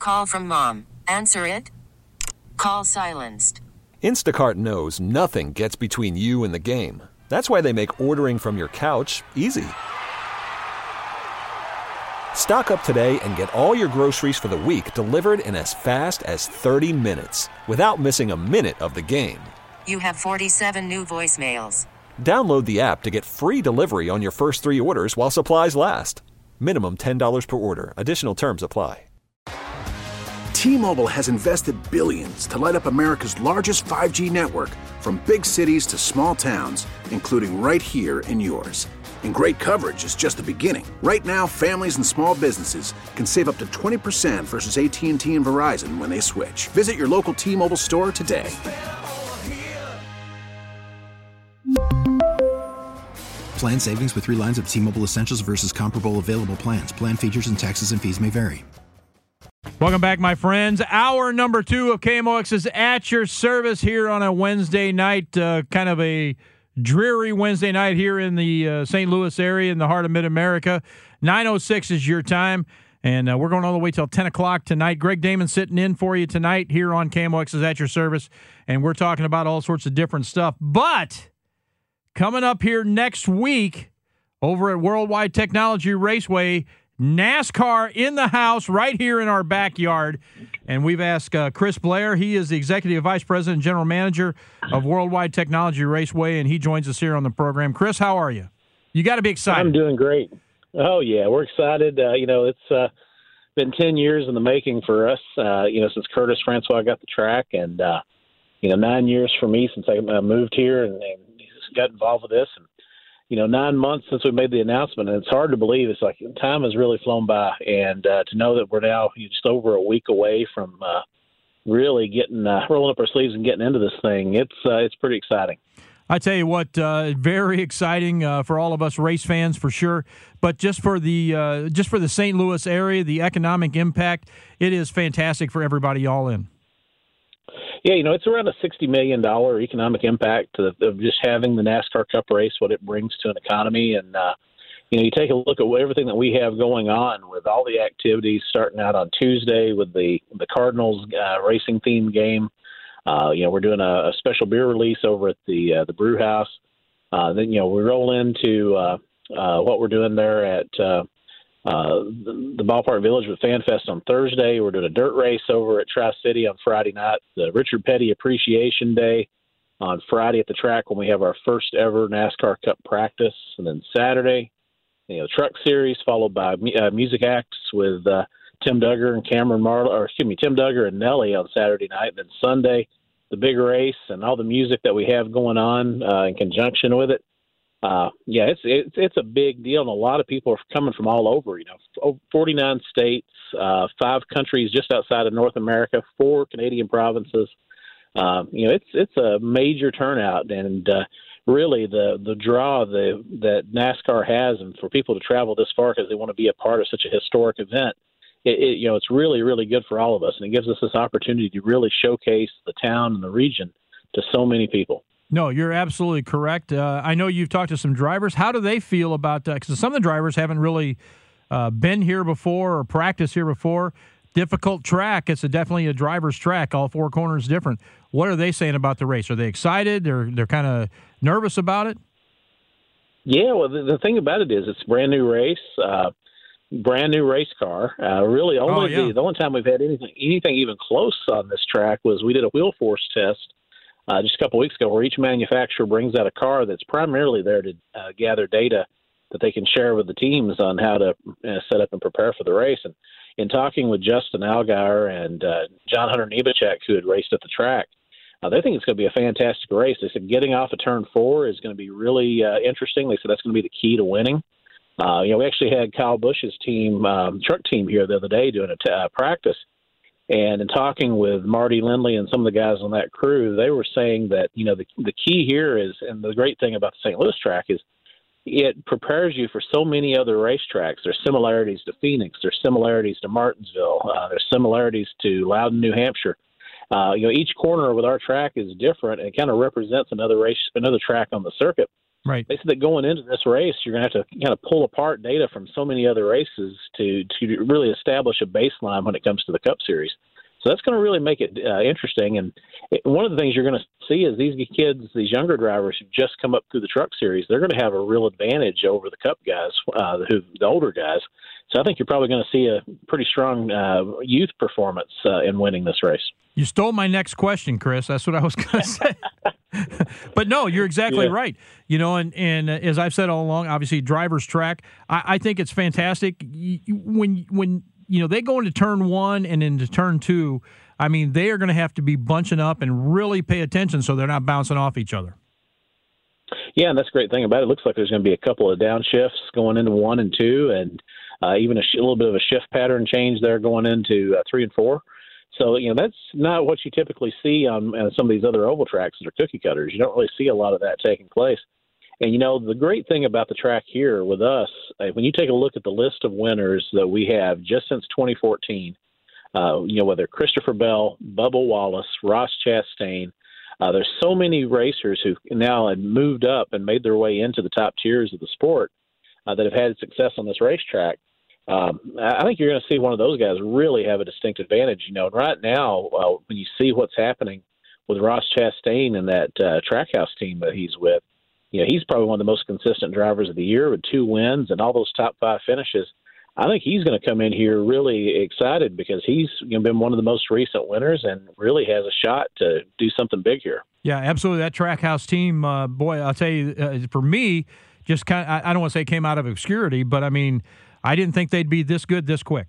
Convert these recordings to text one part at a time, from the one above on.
Call from mom. Answer it. Call silenced. Instacart knows nothing gets between you and the game. That's why they make ordering from your couch easy. Stock up today and get all your groceries for the week delivered in as fast as 30 minutes without missing a minute of the game. You have 47 new voicemails. Download the app to get free delivery on your first 3 orders while supplies last. Minimum $10 per order. Additional terms apply. T-Mobile has invested billions to light up America's largest 5G network, from big cities to small towns, including right here in yours. And great coverage is just the beginning. Right now, families and small businesses can save up to 20% versus AT&T and Verizon when they switch. Visit your local T-Mobile store today. Plan savings with 3 lines of T-Mobile Essentials versus comparable available plans. Plan features and taxes and fees may vary. Welcome back, my friends. Hour number 2 of KMOX is at your service here on a Wednesday night, kind of a dreary Wednesday night here in the St. Louis area in the heart of Mid-America. 9:06 is your time, and we're going all the way till 10 o'clock tonight. Greg Damon sitting in for you tonight here on KMOX is at your service, and we're talking about all sorts of different stuff. But coming up here next week over at Worldwide Technology Raceway, NASCAR in the house right here in our backyard. And we've asked Chris Blair. He is the Executive Vice President and General Manager of Worldwide Technology Raceway, and he joins us here on the program. Chris, how are you? You got to be excited. I'm doing great. Oh, yeah, we're excited. It's been 10 years in the making for us, since Curtis Francois got the track, and, 9 years for me since I moved here and got involved with this. And 9 months since we made the announcement, and it's hard to believe. It's like time has really flown by, and to know that we're now just over a week away from really getting rolling up our sleeves and getting into this thing, it's pretty exciting. I tell you what, very exciting for all of us race fans for sure. But just for the St. Louis area, the economic impact, it is fantastic for everybody all in. Yeah, it's around a $60 million economic impact of just having the NASCAR Cup race, what it brings to an economy. And, you take a look at everything that we have going on with all the activities starting out on Tuesday with the Cardinals racing themed game. We're doing a special beer release over at the brew house. Then, we roll into what we're doing there at the Ballpark Village with FanFest on Thursday. We're doing a dirt race over at Tri-City on Friday night, the Richard Petty Appreciation Day on Friday at the track when we have our first ever NASCAR Cup practice. And then Saturday, Truck Series, followed by music acts with Tim Duggar and Nelly on Saturday night. And then Sunday, the big race and all the music that we have going on in conjunction with it. It's a big deal, and a lot of people are coming from all over. 49 states, 5 countries just outside of North America, 4 Canadian provinces. It's a major turnout, and really the draw that NASCAR has, and for people to travel this far because they want to be a part of such a historic event. It's really, really good for all of us, and it gives us this opportunity to really showcase the town and the region to so many people. No, you're absolutely correct. I know you've talked to some drivers. How do they feel about that? Because some of the drivers haven't really been here before or practiced here before. Difficult track. It's definitely a driver's track. All 4 corners different. What are they saying about the race? Are they excited? They're kind of nervous about it? Yeah, well, the thing about it is it's a brand new race, brand new race car. Really, the only time we've had anything even close on this track was we did a wheel force test just a couple weeks ago, where each manufacturer brings out a car that's primarily there to gather data that they can share with the teams on how to set up and prepare for the race. And in talking with Justin Allgaier and John Hunter Nemechek, who had raced at the track, they think it's going to be a fantastic race. They said getting off of turn 4 is going to be really interesting. They said that's going to be the key to winning. We actually had Kyle Busch's team, truck team here the other day doing a practice. And in talking with Marty Lindley and some of the guys on that crew, they were saying that, the key here is, and the great thing about the St. Louis track is it prepares you for so many other racetracks. There's similarities to Phoenix. There's similarities to Martinsville. There's similarities to Loudon, New Hampshire. Each corner with our track is different and kind of represents another track on the circuit. Right. They said that going into this race, you're going to have to kind of pull apart data from so many other races to really establish a baseline when it comes to the Cup Series. So that's going to really make it interesting. And one of the things you're going to see is these kids, these younger drivers who just come up through the Truck Series, they're going to have a real advantage over the Cup guys, the older guys. So I think you're probably going to see a pretty strong youth performance in winning this race. You stole my next question, Chris. That's what I was going to say. But no, you're exactly right. You know, and as I've said all along, obviously driver's track, I think it's fantastic. When you know, they go into turn 1 and into turn 2, I mean, they are going to have to be bunching up and really pay attention so they're not bouncing off each other. Yeah, and that's the great thing about it. It looks like there's going to be a couple of downshifts going into 1 and 2, and even a little bit of a shift pattern change there going into 3 and 4. So, you know, that's not what you typically see on some of these other oval tracks that are cookie cutters. You don't really see a lot of that taking place. And, you know, the great thing about the track here with us, when you take a look at the list of winners that we have just since 2014, you know, whether Christopher Bell, Bubba Wallace, Ross Chastain, there's so many racers who now have moved up and made their way into the top tiers of the sport that have had success on this racetrack. I think you're going to see one of those guys really have a distinct advantage. You know, right now, when you see what's happening with Ross Chastain and that Trackhouse team that he's with, you know, he's probably one of the most consistent drivers of the year with 2 wins and all those top 5 finishes. I think he's going to come in here really excited because he's been one of the most recent winners and really has a shot to do something big here. Yeah, absolutely. That Trackhouse team, boy, I'll tell you, for me, just kind of, I don't want to say came out of obscurity, but I mean, I didn't think they'd be this good this quick.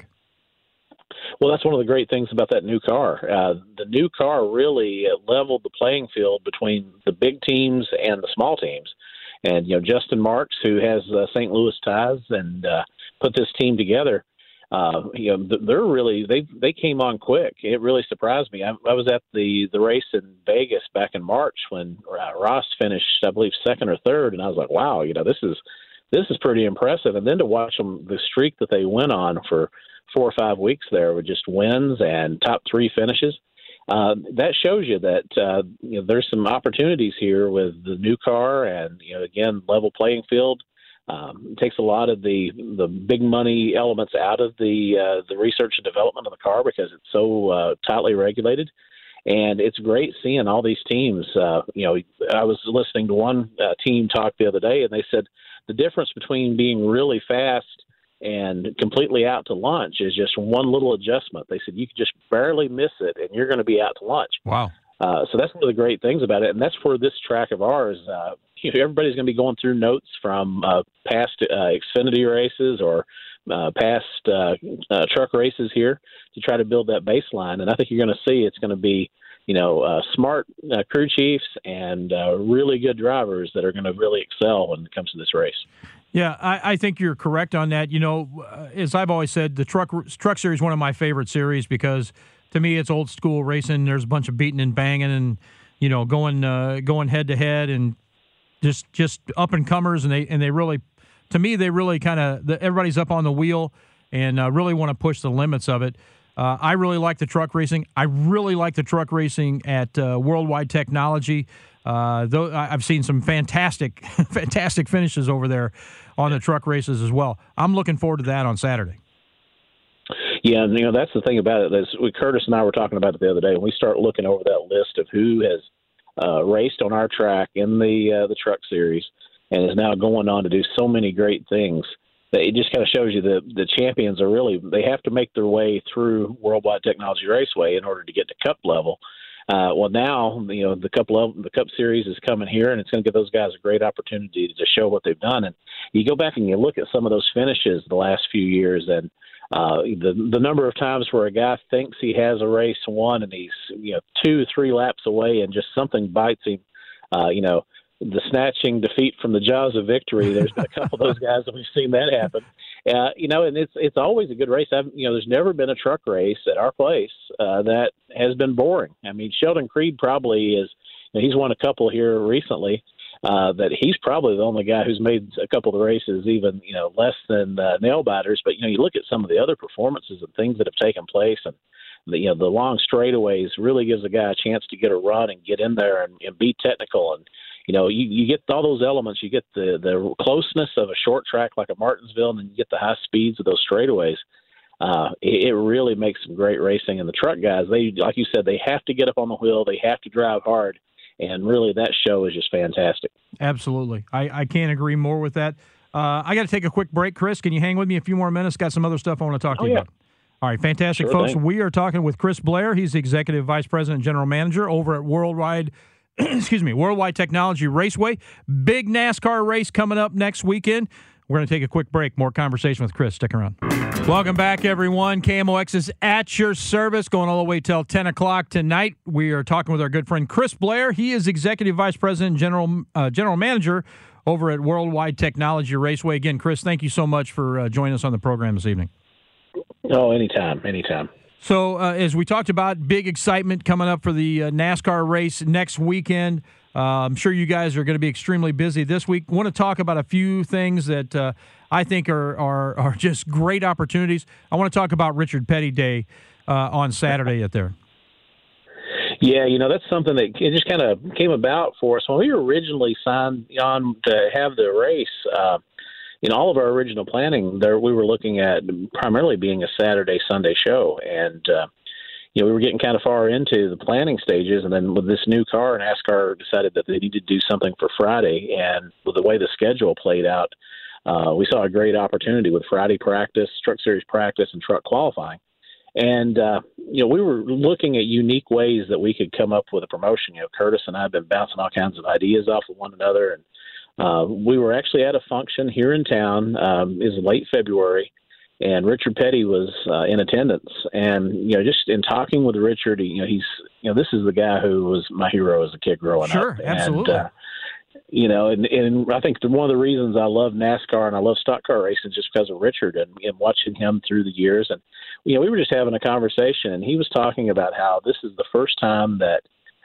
Well, that's one of the great things about that new car. The new car really leveled the playing field between the big teams and the small teams. And, you know, Justin Marks, who has St. Louis ties and put this team together, you know, they're really they came on quick. It really surprised me. I was at the race in Vegas back in March when Ross finished, I believe, 2nd or 3rd, and I was like, wow, you know, this is pretty impressive. And then to watch them, the streak that they went on for 4 or 5 weeks there with just wins and top 3 finishes, that shows you that you know, there's some opportunities here with the new car and, you know, again, level playing field. It takes a lot of the big money elements out of the research and development of the car because it's so tightly regulated. And it's great seeing all these teams. You know, I was listening to one team talk the other day, and they said the difference between being really fast and completely out to lunch is just one little adjustment. They said you could just barely miss it, and you're going to be out to lunch. Wow. So that's one of the great things about it, and that's for this track of ours. You know, everybody's going to be going through notes from past Xfinity races or past truck races here to try to build that baseline. And I think you're going to see it's going to be, you know, smart crew chiefs and really good drivers that are going to really excel when it comes to this race. Yeah, I think you're correct on that. You know, as I've always said, the Truck Series is one of my favorite series because to me it's old school racing. There's a bunch of beating and banging and, you know, going head to head and just up and comers, and they really, to me, they really kind of everybody's up on the wheel and really want to push the limits of it. I really like the truck racing. I really like the truck racing at Worldwide Technology. Though I've seen some fantastic finishes over there on the truck races as well. I'm looking forward to that on Saturday. Yeah, and, you know, that's the thing about it. Curtis and I were talking about it the other day. When we start looking over that list of who has raced on our track in the Truck Series and is now going on to do so many great things, that it just kind of shows you that the champions are really, they have to make their way through Worldwide Technology Raceway in order to get to Cup level. Well, now, you know, the Cup Series is coming here, and it's going to give those guys a great opportunity to show what they've done. And you go back and you look at some of those finishes the last few years, and the number of times where a guy thinks he has a race won, and he's, you know, 2-3 laps away, and just something bites him. You know, the snatching defeat from the jaws of victory. There's been a couple of those guys that we've seen that happen. You know, and it's always a good race. You know, there's never been a truck race at our place that has been boring. I mean, Sheldon Creed probably is. You know, he's won a couple here recently. That he's probably the only guy who's made a couple of the races even, you know, less than nail biters. But, you know, you look at some of the other performances and things that have taken place, and you know, the long straightaways really gives a guy a chance to get a run and get in there and be technical. And you get all those elements. You get the closeness of a short track like a Martinsville, and then you get the high speeds of those straightaways. It really makes some great racing. And the truck guys, they, like you said, they have to get up on the wheel. They have to drive hard. And really, that show is just fantastic. Absolutely. I can't agree more with that. I got to take a quick break. Chris, can you hang with me a few more minutes? Got some other stuff I want to talk to you about. All right, fantastic, folks. Thing. We are talking with Chris Blair. He's the Executive Vice President and General Manager over at Worldwide Technology Raceway. Big NASCAR race coming up next weekend. We're going to take a quick break. More conversation with Chris. Stick around. Welcome back, everyone. KMOX is at your service, going all the way till 10 o'clock tonight. We are talking with our good friend Chris Blair. He is Executive Vice President and General Manager over at Worldwide Technology Raceway. Again, Chris, thank you so much for joining us on the program this evening. Oh, anytime. So as we talked about, big excitement coming up for the NASCAR race next weekend. I'm sure you guys are going to be extremely busy this week. I want to talk about a few things that I think are just great opportunities. I want to talk about Richard Petty Day on Saturday at there. Yeah, that's something that it just kind of came about for us. When we originally signed on to have the race, in all of our original planning, we were looking at primarily being a Saturday, Sunday show. And, we were getting kind of far into the planning stages. And then with this new car, NASCAR decided that they needed to do something for Friday. And with the way the schedule played out, we saw a great opportunity with Friday practice, Truck Series practice, and truck qualifying. And, we were looking at unique ways that we could come up with a promotion. Curtis and I have been bouncing all kinds of ideas off of one another. And we were actually at a function here in town. It was late February, and Richard Petty was in attendance. And, just in talking with Richard, this is the guy who was my hero as a kid growing up. Sure, absolutely. And I think one of the reasons I love NASCAR and I love stock car racing is just because of Richard and watching him through the years. And, we were just having a conversation, and he was talking about how this is the first time that,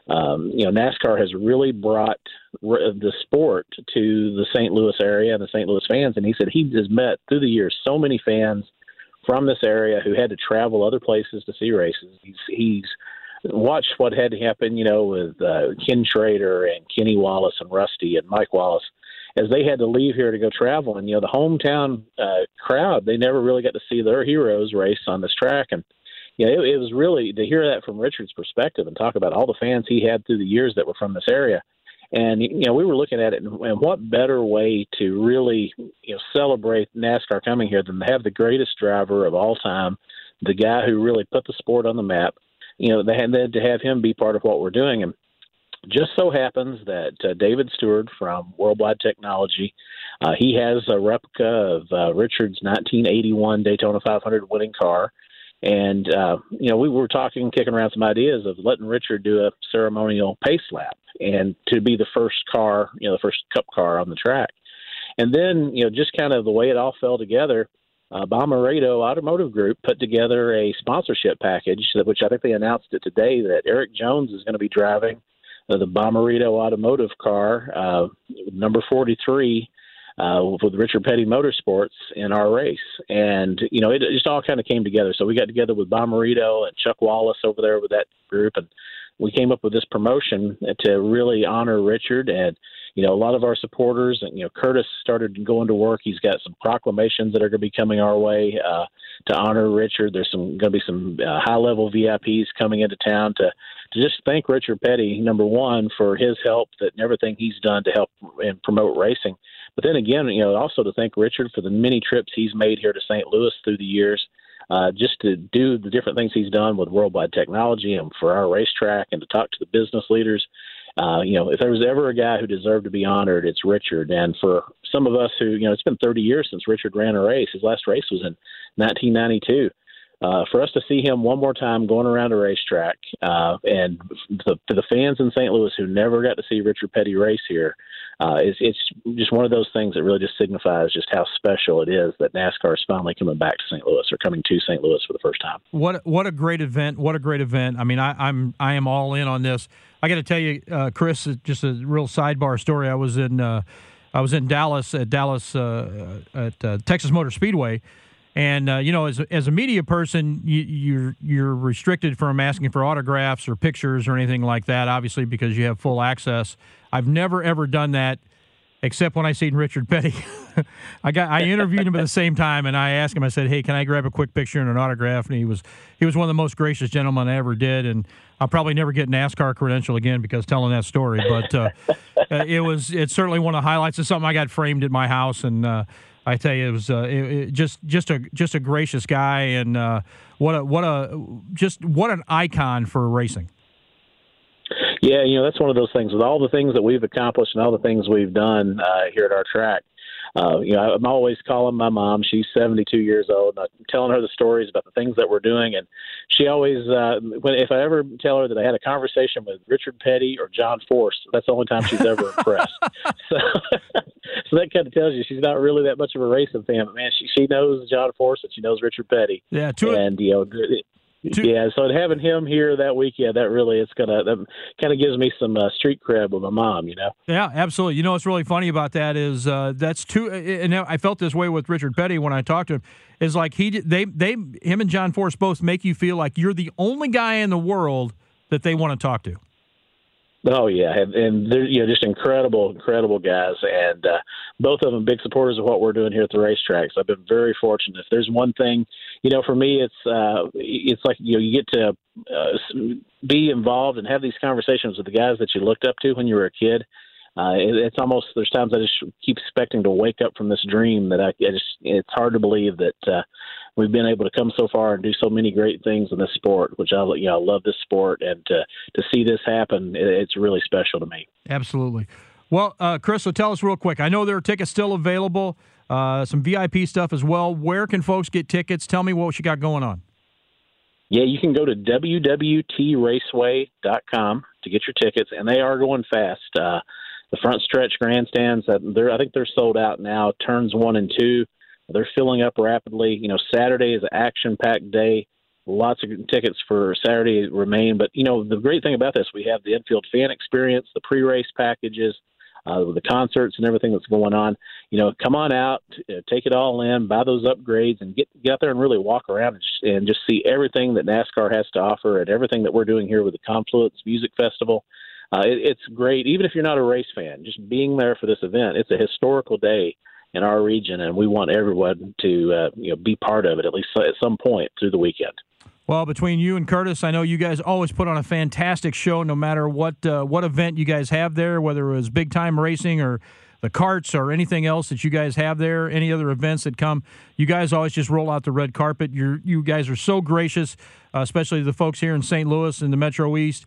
NASCAR has really brought the sport to the St. Louis area and the St. Louis fans. And he said he has met through the years so many fans from this area who had to travel other places to see races. He's watched what had to happen, with Ken Schrader and Kenny Wallace and Rusty and Mike Wallace as they had to leave here to go travel. And, the hometown crowd, they never really got to see their heroes race on this track. And, it was really to hear that from Richard's perspective and talk about all the fans he had through the years that were from this area. And, we were looking at it, and what better way to really, celebrate NASCAR coming here than to have the greatest driver of all time, the guy who really put the sport on the map. They had to have him be part of what we're doing. And just so happens that David Stewart from Worldwide Technology, he has a replica of Richard's 1981 Daytona 500 winning car. And, we were kicking around some ideas of letting Richard do a ceremonial pace lap and to be the first car, the first cup car on the track. And then, just kind of the way it all fell together, Bommarito Automotive Group put together a sponsorship package, which I think they announced it today, that Eric Jones is going to be driving the Bommarito Automotive car, number 43, with Richard Petty Motorsports in our race. And, it just all kind of came together. So we got together with Bommarito and Chuck Wallace over there with that group, and we came up with this promotion to really honor Richard. And, a lot of our supporters, and, Curtis started going to work. He's got some proclamations that are going to be coming our way to honor Richard. There's going to be some high-level VIPs coming into town to just thank Richard Petty, number one, for his help and everything he's done to help and promote racing. But then again, also to thank Richard for the many trips he's made here to St. Louis through the years, just to do the different things he's done with Worldwide Technology and for our racetrack, and to talk to the business leaders. If there was ever a guy who deserved to be honored, it's Richard. And for some of us who, it's been 30 years since Richard ran a race. His last race was in 1992. For us to see him one more time going around a racetrack, and for the fans in St. Louis who never got to see Richard Petty race here, it's just one of those things that really just signifies just how special it is that NASCAR is finally coming back to St. Louis, or coming to St. Louis for the first time. What a great event! What a great event! I mean, I am all in on this. I got to tell you, Chris, just a real sidebar story. I was in Dallas at Texas Motor Speedway. And as a media person, you're restricted from asking for autographs or pictures or anything like that, obviously, because you have full access. I've never ever done that, except when I seen Richard Petty. I interviewed him at the same time, and I asked him. I said, "Hey, can I grab a quick picture and an autograph?" And he was one of the most gracious gentlemen I ever did. And I'll probably never get NASCAR credential again because telling that story. But it's certainly one of the highlights of something I got framed at my house. And I tell you, it was just a gracious guy, and what an icon for racing. Yeah, that's one of those things. With all the things that we've accomplished and all the things we've done here at our track, I'm always calling my mom. She's 72 years old. And I'm telling her the stories about the things that we're doing, and she always, if I ever tell her that I had a conversation with Richard Petty or John Force, that's the only time she's ever impressed. So that kind of tells you she's not really that much of a racing fan, but man, she knows John Force and she knows Richard Petty. Yeah, Yeah, so having him here that week, that kind of gives me some street cred with my mom, Yeah, absolutely. What's really funny about that is that's two, and I felt this way with Richard Petty when I talked to him. Is like him and John Force both make you feel like you're the only guy in the world that they want to talk to. Oh yeah, and they're just incredible guys, and both of them big supporters of what we're doing here at the racetracks. I've been very fortunate. If there's one thing, for me, it's like you get to be involved and have these conversations with the guys that you looked up to when you were a kid. It's almost, there's times I just keep expecting to wake up from this dream that it's hard to believe that we've been able to come so far and do so many great things in this sport, which I love this sport, and to see this happen, it's really special to me. Absolutely. Well, Chris, so tell us real quick. I know there are tickets still available, some VIP stuff as well. Where can folks get tickets? Tell me what you got going on. Yeah, you can go to www.raceway.com to get your tickets, and they are going fast. The front stretch grandstands, I think they're sold out now. Turns 1 and 2, they're filling up rapidly. Saturday is an action-packed day. Lots of tickets for Saturday remain. But, the great thing about this, we have the infield fan experience, the pre-race packages, the concerts and everything that's going on. Come on out, take it all in, buy those upgrades, and get out there and really walk around and just see everything that NASCAR has to offer and everything that we're doing here with the Confluence Music Festival. It's great, even if you're not a race fan, just being there for this event. It's a historical day in our region, and we want everyone to be part of it, at least at some point through the weekend. Well, between you and Curtis, I know you guys always put on a fantastic show no matter what event you guys have there, whether it was big-time racing or the carts or anything else that you guys have there, any other events that come. You guys always just roll out the red carpet. You guys are so gracious, especially the folks here in St. Louis and the Metro East.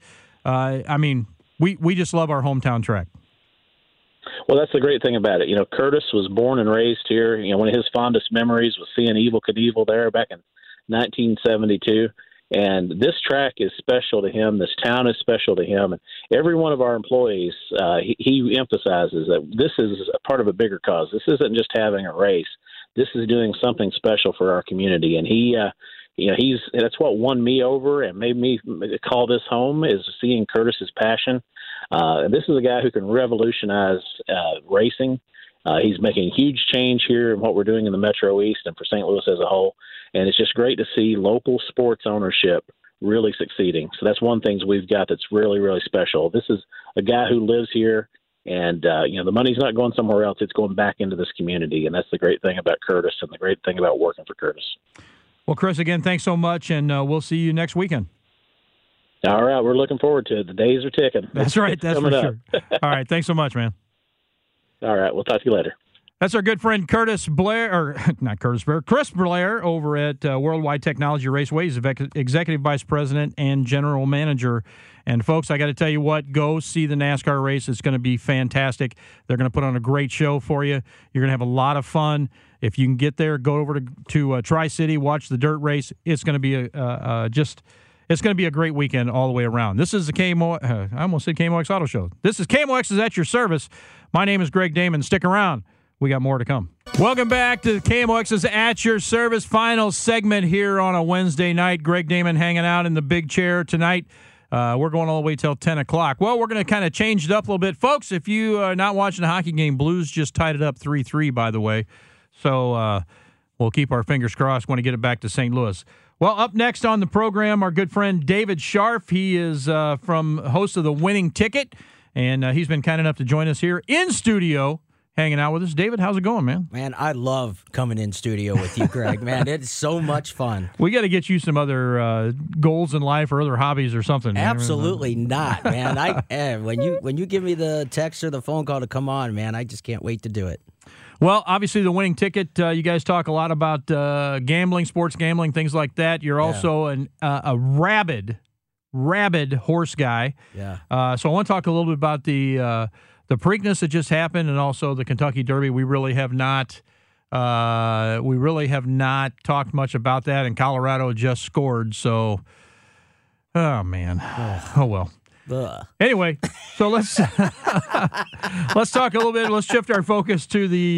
We just love our hometown track. Well, that's the great thing about it. Curtis was born and raised here. One of his fondest memories was seeing Evel Knievel there back in 1972. And this track is special to him. This town is special to him. And every one of our employees, he emphasizes that this is a part of a bigger cause. This isn't just having a race. This is doing something special for our community. And that's what won me over and made me call this home, is seeing Curtis's passion. This is a guy who can revolutionize racing. He's making a huge change here in what we're doing in the Metro East and for St. Louis as a whole. And it's just great to see local sports ownership really succeeding. So that's one thing we've got that's really, really special. This is a guy who lives here, and the money's not going somewhere else. It's going back into this community, and that's the great thing about Curtis and the great thing about working for Curtis. Well, Chris, again, thanks so much, and we'll see you next weekend. All right, we're looking forward to it. The days are ticking. That's right. That's for sure. All right, thanks so much, man. All right, we'll talk to you later. That's our good friend Chris Blair over at Worldwide Technology Raceway. He's Executive Vice President and General Manager. And, folks, I got to tell you what, go see the NASCAR race. It's going to be fantastic. They're going to put on a great show for you. You're going to have a lot of fun. If you can get there, go over to Tri-City, watch the dirt race. It's going to be it's going to be a great weekend all the way around. This is the I almost said KMOX Auto Show. This is KMOX is at your service. My name is Greg Damon. Stick around. We got more to come. Welcome back to KMOX is at your service. Final segment here on a Wednesday night. Greg Damon hanging out in the big chair tonight. We're going all the way till 10 o'clock. Well, we're going to kind of change it up a little bit. Folks, if you are not watching the hockey game, Blues just tied it up 3-3, by the way. So we'll keep our fingers crossed when we get it back to St. Louis. Well, up next on the program, our good friend David Scharf. He is from host of The Winning Ticket, and he's been kind enough to join us here in studio, hanging out with us. David, how's it going, man? Man, I love coming in studio with you, Greg. Man, it's so much fun. We got to get you some other goals in life or other hobbies or something. Absolutely not, man. When you give me the text or the phone call to come on, man, I just can't wait to do it. Well, obviously, The Winning Ticket, you guys talk a lot about gambling, sports gambling, things like that. You're also a rabid horse guy. Yeah. So I want to talk a little bit about the Preakness that just happened and also the Kentucky Derby. We really have not talked much about that, and Colorado just scored. So, oh, man. Oh, well. Ugh. Anyway, so let's talk a little bit. Let's shift our focus to the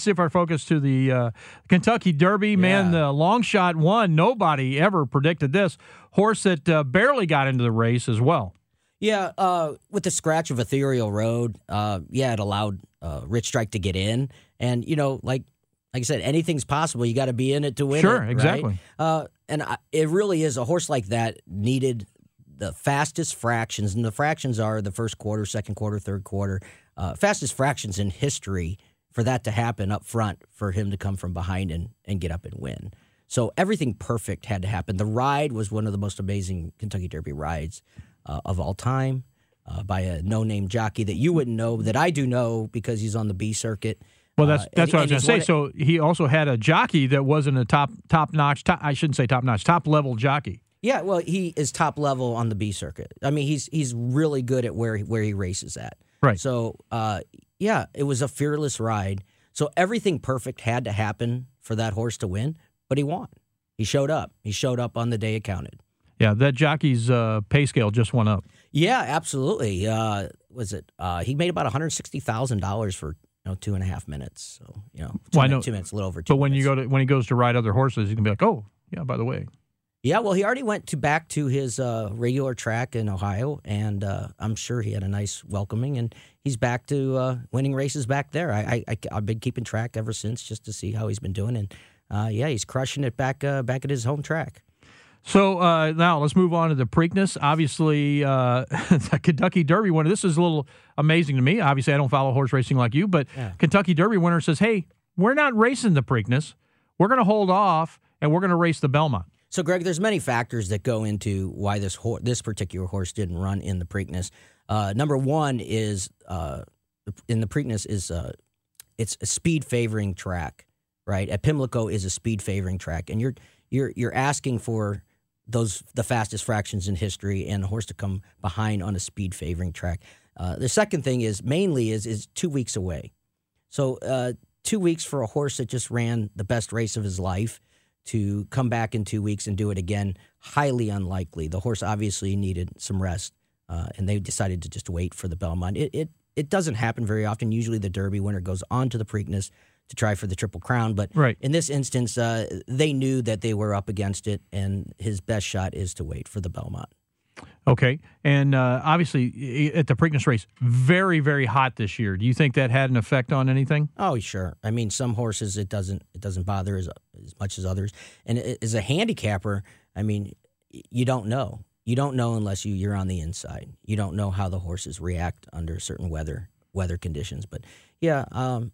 Kentucky Derby. Man, the long shot won. Nobody ever predicted this. Horse that barely got into the race as well. Yeah, with the scratch of Ethereal Road, it allowed Rich Strike to get in. And, like I said, anything's possible. You got to be in it to win it. Sure, exactly. Right? It really is. A horse like that needed the fastest fractions, and the fractions are the first quarter, second quarter, third quarter, fastest fractions in history for that to happen up front, for him to come from behind and get up and win. So everything perfect had to happen. The ride was one of the most amazing Kentucky Derby rides of all time, by a no-name jockey that you wouldn't know, that I do know because he's on the B circuit. Well, that's what I was going to say. So he also had a jockey that wasn't a top-level jockey. Yeah, well, he is top level on the B circuit. I mean, he's really good at where he races at. Right. So, it was a fearless ride. So everything perfect had to happen for that horse to win, but he won. He showed up. He showed up on the day it counted. Yeah, that jockey's pay scale just went up. Yeah, absolutely. He made about $160,000 for 2.5 minutes. So 2 minutes, a little over 2 minutes. But when he goes to ride other horses, he can be like, oh yeah, by the way. Yeah, well, he already went back to his regular track in Ohio, and I'm sure he had a nice welcoming, and he's back to winning races back there. I've been keeping track ever since, just to see how he's been doing, and he's crushing it back at his home track. So now let's move on to the Preakness. Obviously, the Kentucky Derby winner. This is a little amazing to me. Obviously, I don't follow horse racing like you, but Kentucky Derby winner says, "Hey, we're not racing the Preakness. We're going to hold off, and we're going to race the Belmont." So, Greg, there's many factors that go into why this particular horse didn't run in the Preakness. Number one is in the Preakness is it's a speed favoring track, right? At Pimlico is a speed favoring track, and you're asking for the fastest fractions in history and a horse to come behind on a speed favoring track. The second thing is 2 weeks away. So 2 weeks for a horse that just ran the best race of his life to come back in 2 weeks and do it again, highly unlikely. The horse obviously needed some rest, and they decided to just wait for the Belmont. It doesn't happen very often. Usually the Derby winner goes on to the Preakness to try for the Triple Crown, but in this instance, they knew that they were up against it, and his best shot is to wait for the Belmont. Okay, and obviously at the Preakness race, very, very hot this year. Do you think that had an effect on anything? Oh, sure. I mean, some horses it doesn't bother as much as others. And as a handicapper, I mean, you don't know. You don't know unless you're on the inside. You don't know how the horses react under certain weather conditions. But yeah,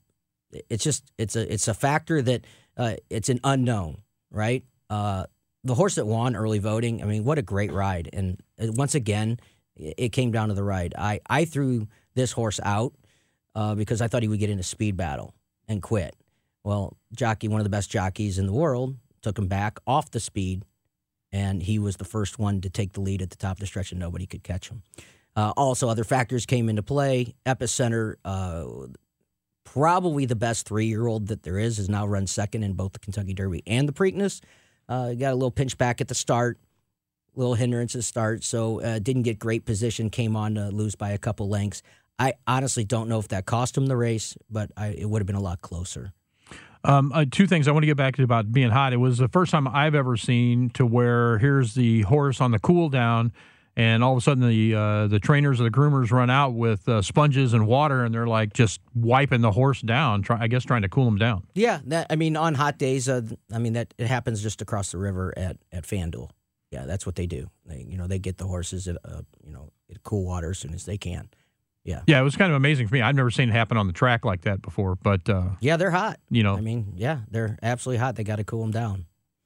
it's a factor that it's an unknown, right? The horse that won early voting, I mean, what a great ride. And once again, it came down to the ride. I threw this horse out because I thought he would get in a speed battle and quit. Well, jockey, one of the best jockeys in the world, took him back off the speed, and he was the first one to take the lead at the top of the stretch, and nobody could catch him. Also, other factors came into play. Epicenter, probably the best 3-year-old that there is now run second in both the Kentucky Derby and the Preakness. Got a little pinch back at the start, little hindrance at the start, so didn't get great position, came on to lose by a couple lengths. I honestly don't know if that cost him the race, but it would have been a lot closer. Two things I want to get back to about being hot. It was the first time I've ever seen to where here's the horse on the cool down, and all of a sudden the trainers or the groomers run out with sponges and water, and they're like just wiping the horse down, trying to cool them down. Yeah, on hot days, that it happens just across the river at FanDuel. Yeah, that's what they do. They get the horses at cool water as soon as they can. Yeah. Yeah, it was kind of amazing for me. I've never seen it happen on the track like that before, but yeah, they're hot. They're absolutely hot. They got to cool them down.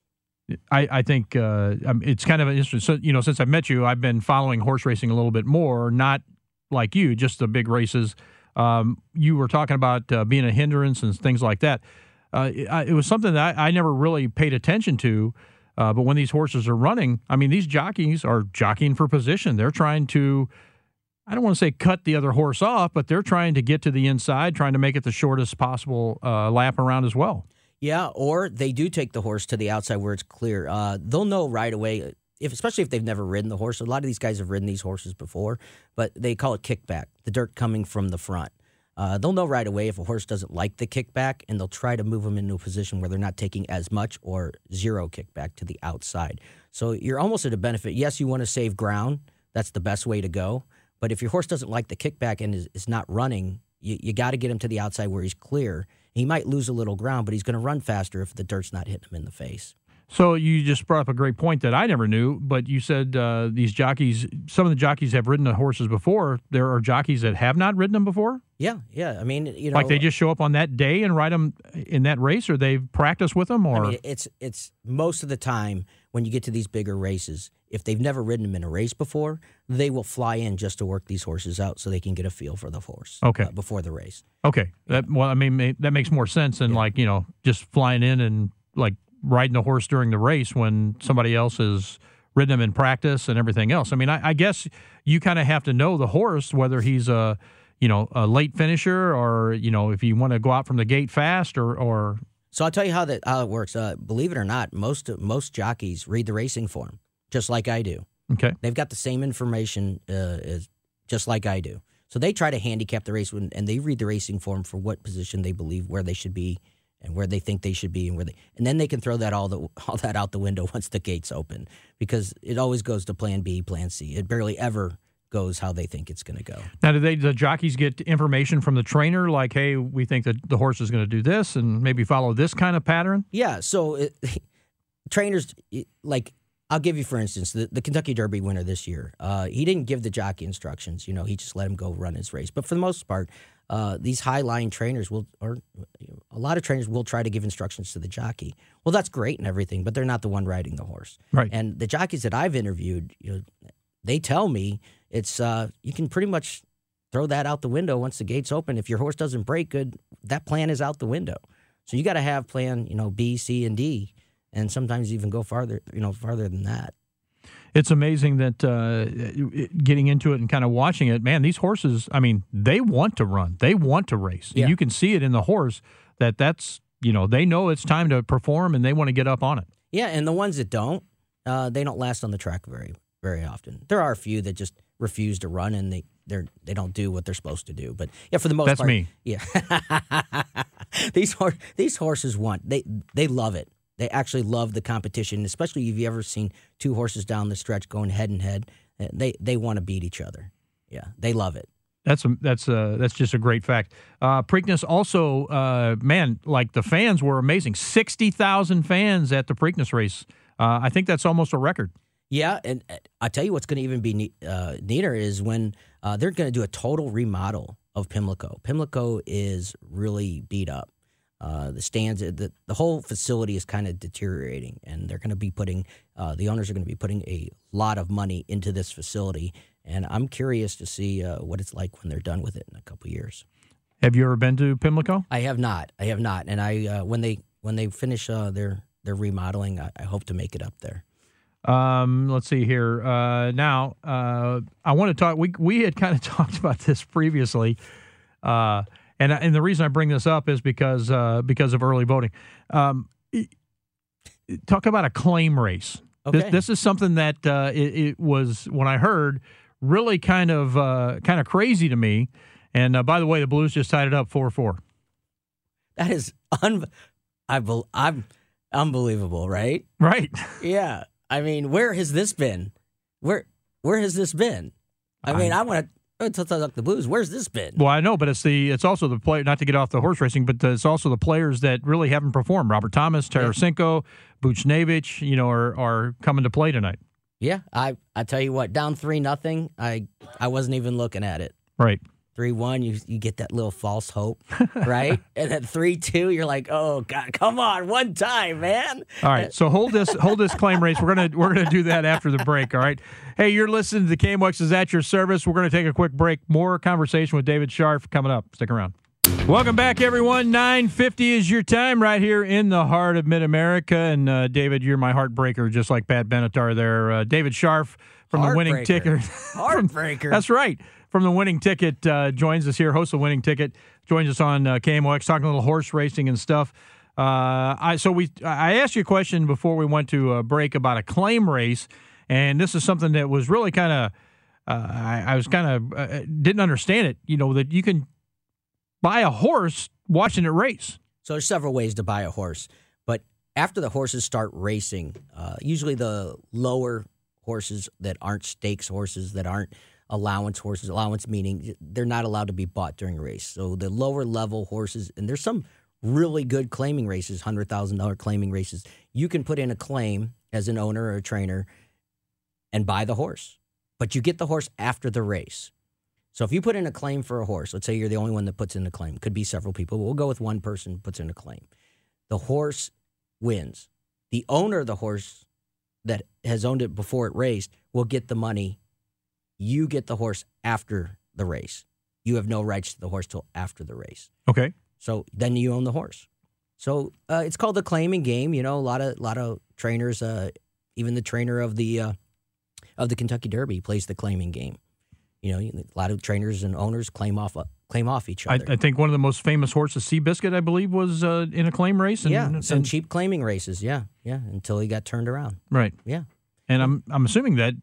I think it's kind of interesting. So, since I met you, I've been following horse racing a little bit more, not like you, just the big races. You were talking about being a hindrance and things like that. It was something that I never really paid attention to. But when these horses are running, these jockeys are jockeying for position. They're trying to, I don't want to say cut the other horse off, but they're trying to get to the inside, trying to make it the shortest possible lap around as well. Yeah, or they do take the horse to the outside where it's clear. They'll know right away, especially if they've never ridden the horse. A lot of these guys have ridden these horses before, but they call it kickback, the dirt coming from the front. They'll know right away if a horse doesn't like the kickback, and they'll try to move them into a position where they're not taking as much or zero kickback to the outside. So you're almost at a benefit. Yes, you want to save ground. That's the best way to go. But if your horse doesn't like the kickback and is not running, you got to get him to the outside where he's clear. He might lose a little ground, but he's going to run faster if the dirt's not hitting him in the face. So you just brought up a great point that I never knew, but you said these jockeys, some of the jockeys have ridden the horses before. There are jockeys that have not ridden them before? Yeah. Like they just show up on that day and ride them in that race, or they've practiced with them? Or it's most of the time when you get to these bigger races, if they've never ridden them in a race before, they will fly in just to work these horses out so they can get a feel for the horse before the race. Okay. That makes more sense than just flying in and like riding the horse during the race when somebody else has ridden him in practice and everything else. I guess you kind of have to know the horse, whether he's a late finisher or, if you want to go out from the gate fast or. So I'll tell you how it works. Believe it or not, most jockeys read the racing form, just like I do. Okay. They've got the same information just like I do. So they try to handicap the race and they read the racing form for what position they believe where they should be and where they think they should be and then they can throw that all that out the window once the gates open, because it always goes to plan B, plan C. It barely ever goes how they think it's going to go. Now, do the jockeys get information from the trainer like, hey, we think that the horse is going to do this and maybe follow this kind of pattern? Yeah, so trainers, like, I'll give you, for instance, the Kentucky Derby winner this year. He didn't give the jockey instructions. He just let him go run his race. But for the most part, these high-line trainers a lot of trainers will try to give instructions to the jockey. Well, that's great and everything, but they're not the one riding the horse. Right. And the jockeys that I've interviewed, they tell me it's you can pretty much throw that out the window once the gates open. If your horse doesn't break good, that plan is out the window. So you got to have plan, B, C, and D. And sometimes even go farther than that. It's amazing that getting into it and kind of watching it, man, these horses, they want to run. They want to race. Yeah. And you can see it in the horse that's, they know it's time to perform and they want to get up on it. Yeah, and the ones that don't, they don't last on the track very, very often. There are a few that just refuse to run and they don't do what they're supposed to do. But yeah, for the most part. That's me. Yeah. These horses want, they love it. They actually love the competition, especially if you've ever seen two horses down the stretch going head and head. They want to beat each other. Yeah, they love it. That's just a great fact. Preakness also, like the fans were amazing. 60,000 fans at the Preakness race. I think that's almost a record. Yeah, and I tell you what's going to even be neater is when they're going to do a total remodel of Pimlico. Pimlico is really beat up. The stands, the whole facility is kind of deteriorating, and they're going to be the owners are going to be putting a lot of money into this facility, and I'm curious to see what it's like when they're done with it in a couple of years. Have you ever been to Pimlico? I have not, and I when they finish their remodeling, I hope to make it up there. Let's see here. Now, I want to talk. We had kind of talked about this previously. And the reason I bring this up is because of early voting. Talk about a claim race. Okay. This is something that it was, when I heard, really kind of crazy to me. And by the way, the Blues just tied it up 4-4. That is unbelievable, right? Right. Yeah. Where has this been? where has this been? I mean, I want to talk the Blues. Where's this been? Well, I know, but it's also the player. Not to get off the horse racing, but it's also the players that really haven't performed. Robert Thomas, Tarasenko, Buchnevich, are coming to play tonight. Yeah, I tell you what, down 3-0, I wasn't even looking at it. Right. 3-1, you get that little false hope, right? And then 3-2, you're like, oh God, come on, one time, man. All right, so hold this claim race. We're gonna do that after the break. All right. Hey, you're listening to KMOX is at your service. We're gonna take a quick break. More conversation with David Scharf coming up. Stick around. Welcome back, everyone. 9:50 is your time right here in the heart of Mid-America. And David, you're my heartbreaker, just like Pat Benatar there. David Scharf from the Winning Ticket. Heartbreaker. That's right. From the Winning Ticket joins us here, host of Winning Ticket, joins us on KMOX, talking a little horse racing and stuff. I asked you a question before we went to a break about a claim race, and this is something that was really kind of, I was kind of didn't understand it. That you can buy a horse watching it race. So there's several ways to buy a horse, but after the horses start racing, usually the lower horses that aren't stakes horses, that aren't allowance horses, allowance meaning they're not allowed to be bought during a race. So the lower level horses, and there's some really good claiming races, $100,000 claiming races. You can put in a claim as an owner or a trainer and buy the horse, but you get the horse after the race. So if you put in a claim for a horse, let's say you're the only one that puts in a claim, could be several people, but we'll go with one person puts in a claim. The horse wins. The owner of the horse that has owned it before it raced will get the money. You get the horse after the race. You have no rights to the horse till after the race. Okay. So then you own the horse. So it's called the claiming game. A lot of trainers, even the trainer of the Kentucky Derby plays the claiming game. A lot of trainers and owners claim off each other. I think one of the most famous horses, Seabiscuit, I believe, was in a claim race. Some cheap claiming races. Yeah, until he got turned around. Right. Yeah. And I'm assuming that.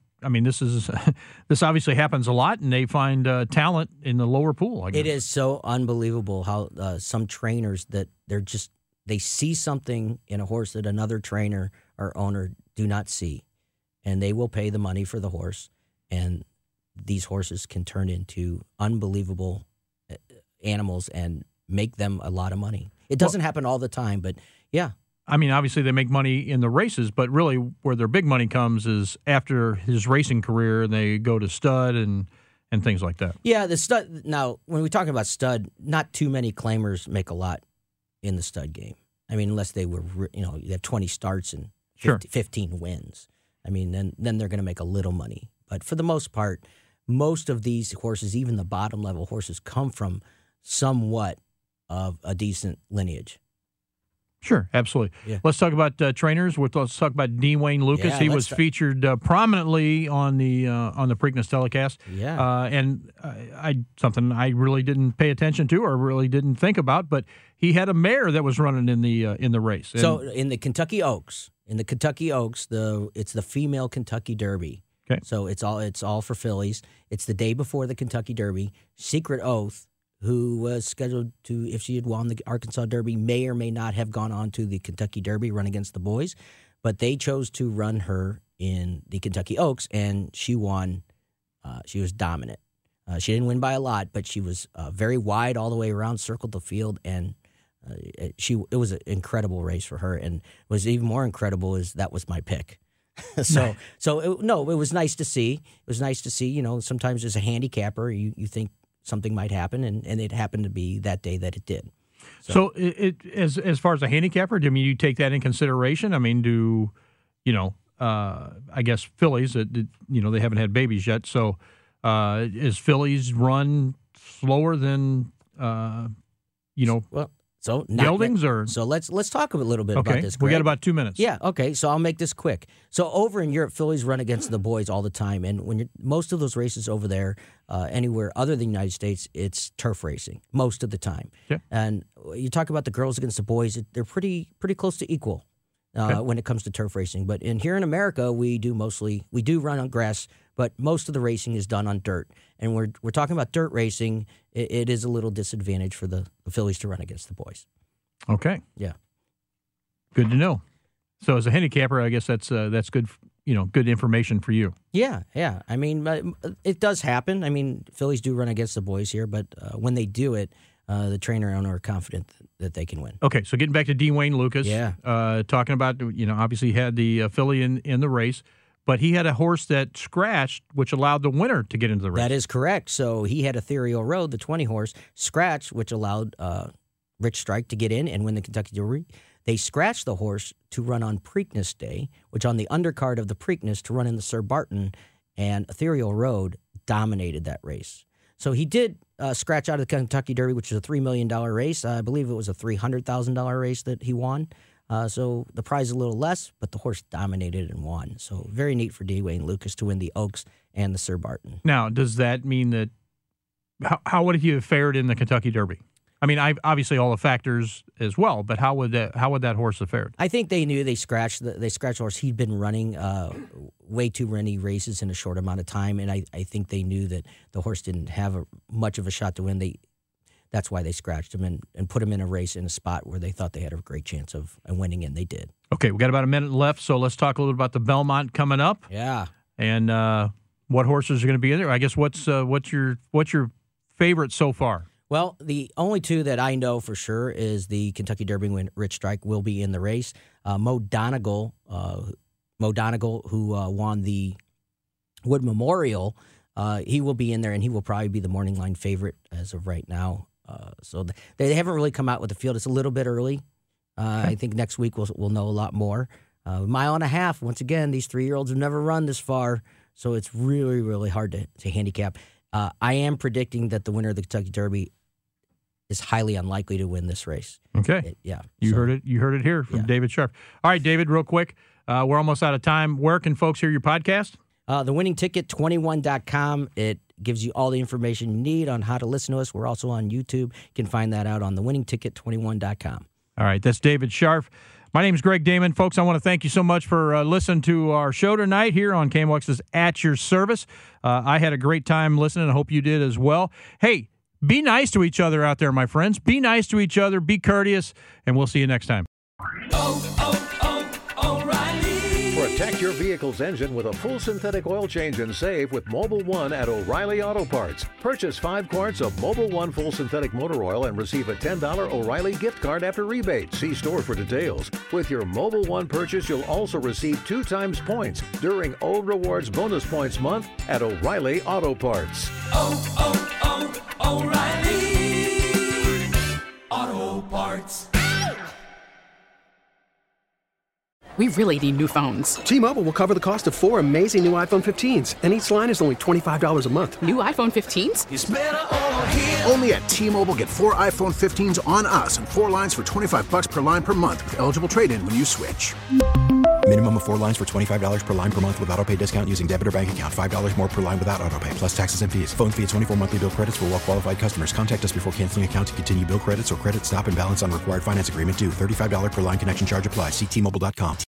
This obviously happens a lot, and they find talent in the lower pool. I guess. It is so unbelievable how some trainers that they see something in a horse that another trainer or owner do not see, and they will pay the money for the horse, and these horses can turn into unbelievable animals and make them a lot of money. It doesn't happen all the time, but yeah. Obviously they make money in the races, but really where their big money comes is after his racing career, and they go to stud and things like that. Yeah, the stud. Now, when we talk about stud, not too many claimers make a lot in the stud game. Unless they were, you have 20 starts and 15 wins. Then they're going to make a little money. But for the most part, most of these horses, even the bottom level horses, come from somewhat of a decent lineage. Sure, absolutely. Yeah. Let's talk about trainers. Let's talk about D. Wayne Lukas. He was featured prominently on the Preakness telecast. Yeah, and something I really didn't pay attention to or really didn't think about, but he had a mare that was running in the race. So in the Kentucky Oaks, it's the female Kentucky Derby. Okay. So it's all for fillies. It's the day before the Kentucky Derby. Secret Oath, who was scheduled to, if she had won the Arkansas Derby, may or may not have gone on to the Kentucky Derby, run against the boys. But they chose to run her in the Kentucky Oaks, and she won. She was dominant. She didn't win by a lot, but she was very wide all the way around, circled the field, and it was an incredible race for her. And what was even more incredible is that was my pick. It was nice to see. It was nice to see, sometimes as a handicapper, you think something might happen, and it happened to be that day that it did. So as far as a handicapper, you take that in consideration? I guess fillies, they haven't had babies yet. So is fillies run slower than, So geldings or so let's talk a little bit about this. Greg. We got about 2 minutes. Yeah, okay. So I'll make this quick. So over in Europe, fillies run against the boys all the time, and when most of those races over there, anywhere other than the United States, it's turf racing most of the time. Yeah. And you talk about the girls against the boys; they're pretty close to equal when it comes to turf racing. But here in America, we do run on grass, but most of the racing is done on dirt. And we're talking about dirt racing. It is a little disadvantage for the fillies to run against the boys. Okay. Yeah. Good to know. So as a handicapper, I guess that's good good information for you. Yeah. I mean, it does happen. I mean, Phillies do run against the boys here, but when they do it, the trainer and owner are confident that they can win. Okay, so getting back to Dwayne Lucas, talking about, obviously he had the Philly in the race, but he had a horse that scratched, which allowed the winner to get into the race. That is correct. So he had Ethereal Road, the 20 horse, scratch, which allowed Rich Strike to get in and win the Kentucky Derby. They scratched the horse to run on Preakness Day, which on the undercard of the Preakness to run in the Sir Barton, and Ethereal Road dominated that race. So he did scratch out of the Kentucky Derby, which is a $3 million race. I believe it was a $300,000 race that he won. So the prize is a little less, but the horse dominated and won. So very neat for Dwayne Lucas to win the Oaks and the Sir Barton. Now, does that mean that how would he have fared in the Kentucky Derby? I mean, obviously all the factors as well, but how would that horse have fared? I think they knew they scratched the horse. He'd been running way too many races in a short amount of time, and I think they knew that the horse didn't have much of a shot to win. That's why they scratched him and put him in a race in a spot where they thought they had a great chance of winning, and they did. Okay, we got about a minute left, so let's talk a little bit about the Belmont coming up. Yeah, and what horses are going to be in there. I guess what's your favorite so far? Well, the only two that I know for sure is the Kentucky Derby win. Rich Strike will be in the race. Mo Donegal, who won the Wood Memorial, he will be in there, and he will probably be the morning line favorite as of right now. So they haven't really come out with the field. It's a little bit early. I think next week we'll know a lot more. Mile and a half. Once again, these 3-year-olds have never run this far, so it's really, really hard to handicap. I am predicting that the winner of the Kentucky Derby is highly unlikely to win this race. Okay. You heard it. You heard it here from David Scharf. All right, David, real quick. We're almost out of time. Where can folks hear your podcast? TheWinningTicket21.com. It gives you all the information you need on how to listen to us. We're also on YouTube. You can find that out on TheWinningTicket21.com. All right, that's David Scharf. My name is Greg Damon. Folks, I want to thank you so much for listening to our show tonight here on KMOX's At Your Service. I had a great time listening. I hope you did as well. Hey, be nice to each other out there, my friends. Be nice to each other. Be courteous, and we'll see you next time. O'Reilly. Protect your vehicle's engine with a full synthetic oil change and save with Mobil 1 at O'Reilly Auto Parts. Purchase 5 quarts of Mobil 1 full synthetic motor oil and receive a $10 O'Reilly gift card after rebate. See store for details. With your Mobil 1 purchase, you'll also receive 2 times points during O Rewards Bonus Points Month at O'Reilly Auto Parts. O'Reilly Auto Parts. We really need new phones. T-Mobile will cover the cost of 4 amazing new iPhone 15s, and each line is only $25 a month. New iPhone 15s? It's better over here. Only at T-Mobile, get 4 iPhone 15s on us and 4 lines for $25 per line per month with eligible trade-in when you switch. Minimum of 4 lines for $25 per line per month with autopay discount using debit or bank account. $5 more per line without autopay, plus taxes and fees. Phone fee at 24 monthly bill credits for well-qualified customers. Contact us before canceling account to continue bill credits or credit stop and balance on required finance agreement due. $35 per line connection charge applies. See T-Mobile.com.